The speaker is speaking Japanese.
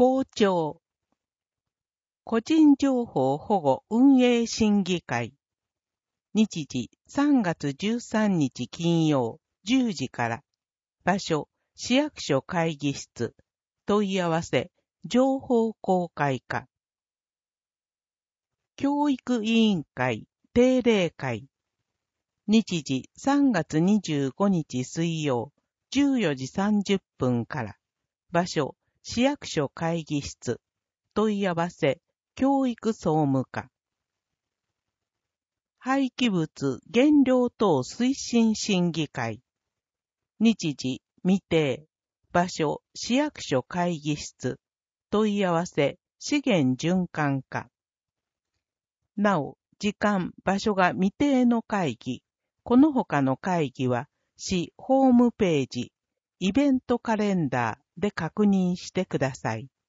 傍聴。個人情報保護運営審議会。日時3月13日金曜10時から。場所、市役所会議室。問い合わせ、情報公開課。教育委員会定例会。日時3月25日水曜14時30分から。場所、市役所会議室。問い合わせ、教育総務課。廃棄物減量等推進審議会。日時、未定。場所、市役所会議室。問い合わせ、資源循環課。なお、時間、場所が未定の会議。この他の会議は、市ホームページ、イベントカレンダーで確認してください。